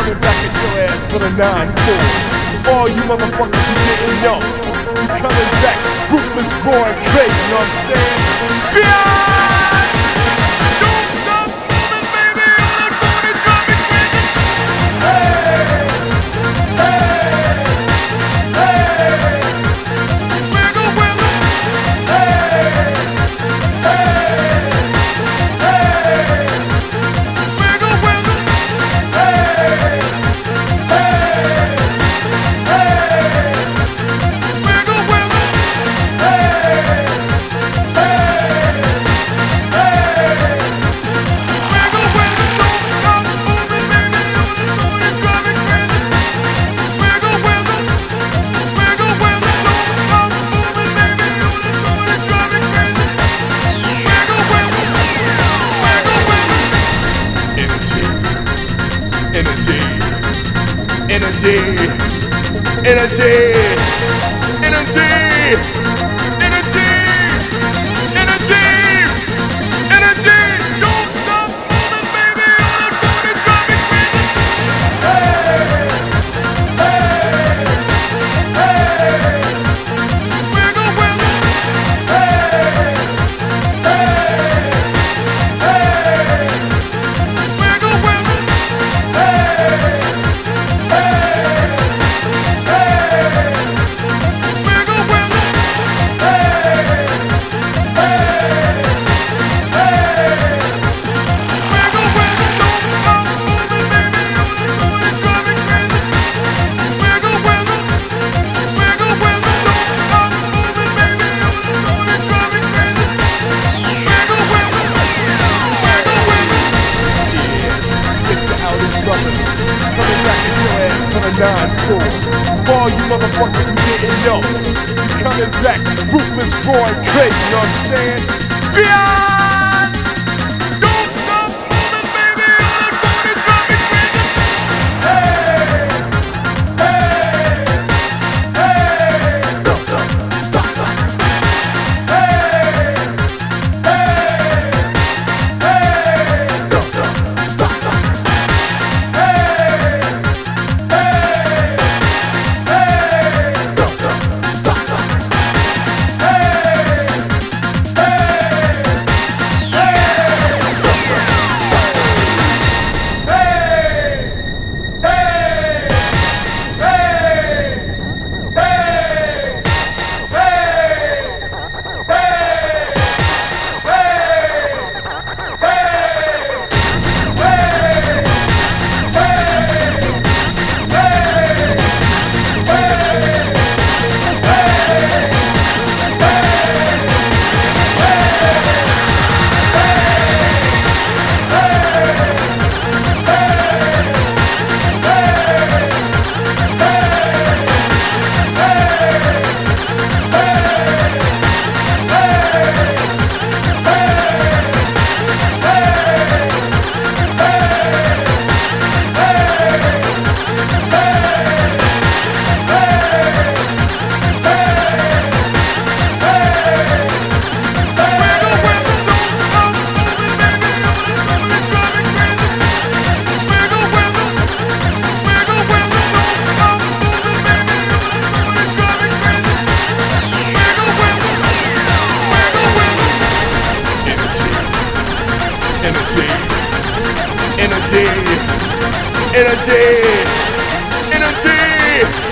coming back at your ass for the 9-4. All you motherfuckers who didn't know, you coming back, ruthless, raw, and crazy, you know what I'm saying? Beyond! Don't stop moving, baby, all that's going to drive me crazy. Hey! Hey! Hey! Wiggle, wiggle. Hey! Hey! Hey! Wiggle, wiggle. Hey! Hey! Hey! Wiggle, wiggle. Hey! Hey! Hey! Wiggle, wiggle. Don't stop moving, baby, all that's going to drive me crazy. Wiggle, wiggle. Wiggle, wiggle. Don't stop moving, baby, all that's going to drive me crazy. Wiggle, wiggle. Wiggle, wiggle. Energy. Energy. Energy. Energy. Energy. Energy. Energy. Energy. Don't stop moving, baby, all that's going to drive me crazy. Hey! Hey! Hey! Wiggle, wiggle. Hey! Hey! Hey! Wiggle, wiggle. Hey! Hey! Hey! Wiggle, wiggle. Hey! Hey! Hey! Wiggle, wiggle. Don't stop moving, baby, all that's going to drive me crazy. Wiggle, wiggle. Wiggle, wiggle. Don't stop moving, baby, all that's going to drive me crazy. Wiggle, wiggle. Wiggle, wiggle. Yeah, it's the Outers Brothers coming back at your ass for the 9-4. For all you motherfuckers who didn't know, you coming back, ruthless, raw, and crazy, you know what I'm saying? Beyond! Don't stop moving, baby, all that's going to drive me crazy. Hey! Hey! Hey! Don't stop. Hey! Hey! Hey! Don't stop. Hey! Hey! Hey! Don't stop. Hey! Energy, energy, energy.